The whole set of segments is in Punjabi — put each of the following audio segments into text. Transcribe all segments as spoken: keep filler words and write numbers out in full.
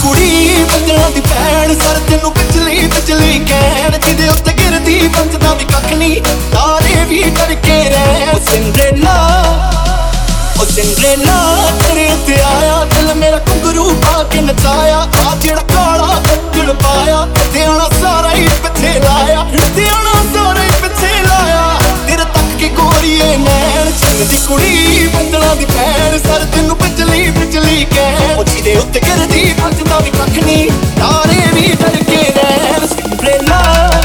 ਕੁੜੀ ਬੰਦਿਆਂ ਦੀ ਭੈਣ ਸਰ ਤੈਨੂੰ ਬਿਜਲੀ ਬਿਜਲੀ ਕਹਿਣ ਜਿਹਦੇ ਉੱਤੇ ਗਿਰਦੀ ਬੰਜਦਾ ਵੀ ਕੱਖ ਨਹੀਂ ਤਾਰੇ ਵੀ ਡਰ ਕੇ ਰਹਿ ਉਹ ਸਿੰਡਰੇਲਾ ਉਹ ਸਿੰਡਰੇਲਾ ਤੇਰੇ ਉੱਤੇ ਆਇਆ ਦਿਲ ਮੇਰਾ ਘੁੰਗਰੂ ਪਾ ਕੇ ਨਚਾਇਆ ਆ ਜਿਹੜਾ ਕਾਲਾ ਕੱਜਲ ਪਾਇਆ ਧਿਆਣਾ ਸਾਰਾ ਹੀ ਪਿੱਛੇ ਲਾਇਆ ਧਿਆਣਾ ਸਾਰਾ ਹੀ ਪਿੱਛੇ ਲਾਇਆ ਤੇਰੇ ਤੱਕ ਕੇ ਗੋਰੀਏ ਨੈਣ ਚੰਦੀ ਕੁੜੀ ਬੰਦਲਾਂ ਦੀ ਭੈਣ ਸਰ ਤੈਨੂੰ ਬਿਜਲੀ ਬਿਜਲੀ ਕਹਿ ਉਹ ਜਿਹਦੇ ਉੱਤੇ ਗਿਰਦੀ ਬੰਜਦਾ ਵੀ ਕੱਖ ਨਹੀਂ ਤਾਰੇ ਵੀ ਡਰ ਕੇ ਰਹਿਣ ਸਿੰਡਰੇਲਾ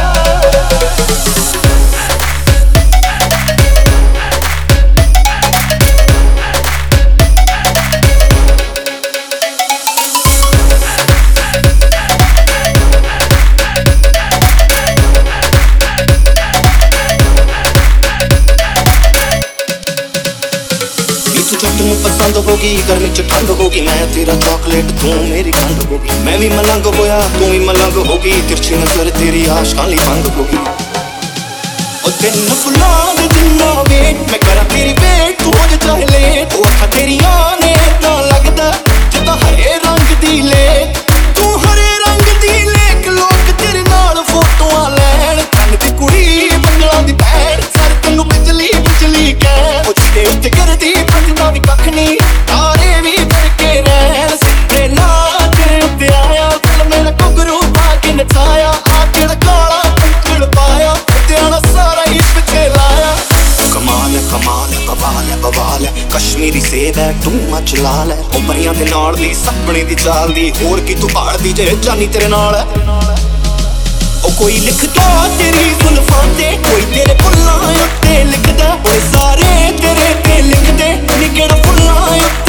ਤੈਨੂੰ ਪਸੰਦ ਹੋਗੀ ਗਰਮੀ ਚ ਠੰਡ ਹੋਗੀ ਮੈਂ ਤੇਰਾ ਚਾਕਲੇਟ ਤੂੰ ਮੇਰੀ ਖੰਡ ਹੋਗੀ ਮੈਂ ਵੀ ਮਲੰਗ ਹੋਇਆ ਤੂੰ ਵੀ ਮਲੰਗ ਹੋਗੀ ਤਿਰਛੀ ਨਜ਼ਰ ਤੇਰੀ ਆਸ਼ਕਾਂ ਲਈ ਭੰਗ ਹੋਗੀ ਉਹ ਤੈਨੂੰ ਫੁੱਲਾਂ ਦੇ ਜਿੰਨਾ ਵੇਟ ਮੈਂ ਕਰਾਂ ਤੇਰੀ ਵੇਟ ਤੂੰ ਹੋ ਜਾ ਚਾਹੇ ਲੇਟ ਉਹ ਅੱਖਾਂ ਤੇਰੀਆਂ ਨੇ ਤਾਂ ਲੱਗਦਾ ਜਿੱਦਾਂ ਹਰੇ ਰੰਗ ਦੀ ਲੇਕ ਤੂੰ ਹਰੇ ਰੰਗ ਦੀ ਲੇਕ ਲੋਕ ਤੇਰੇ ਨਾਲ ਫੋਟੋਆਂ ਲੈਣ ਕੰਨ ਦੀ ਕੁੜੀ ਬੰਗਲਾਂ ਦੀ ਭੈਣ ਸਰ ਤੈਨੂੰ ਬਿਜਲੀ ਬਿਜਲੀ ਕਹਿ ਉਹ ਜਿਹਦੇ ਉੱਤੇ ਕਰਦੀ ਬੰਜਦਾ ਵੀ ਕੱਖ ਨਹੀਂ ਤਾਰੇ ਵੀ ਡਰ ਕੇ ਰਹਿਣ ਸਿੰਡਰੇਲਾ ਤੇਰੇ ਉੱਤੇ ਆਇਆ ਦਿਲ ਮੇਰਾ ਘੁੰਗਰੂ ਪਾ ਕੇ ਨਚਾਇਆ ਆ ਜਿਹੜਾ ਕਾਲਾ ਕੱਜਲ ਪਾਇਆ ਧਿਆਣਾ ਸਾਰਾ ਹੀ ਪਿੱਛੇ ਲਾਇਆ ਕਮਾਲ ਕਮਾਲ ਬਵਾਲ ਬਵਾਲ ਕਸ਼ਮੀਰੀ ਸੇਬ ਹੈ ਤੂੰ ਮੱਚ ਲਾਲ ਹੈ ਉਹ ਪਰੀਆਂ ਦੇ ਨਾਲ ਦੀ ਸਪਨੇ ਦੀ ਚਾਲ ਦੀ ਹੋਰ ਕੀ ਤੂੰ ਭਾਲਦੀ ਜੇ ਜਾਨੀ ਤੇਰੇ ਨਾਲ ਹੈ ਉਹ ਕੋਈ ਲਿਖਦਾ ਤੇਰੀ ਜ਼ੁਲਫਾਂ ਤੇ ਕੋਈ ਤੇਰੇ ਫੁੱਲਾਂ ਉੱਤੇ ਲਿਖਦਾ ਓਏ ਸਾਰੇ ਤੇਰੇ ਤੇ ਲਿਖਦੇ ਨੀ ਕਿਹੜਾ ਫੁੱਲਾਂ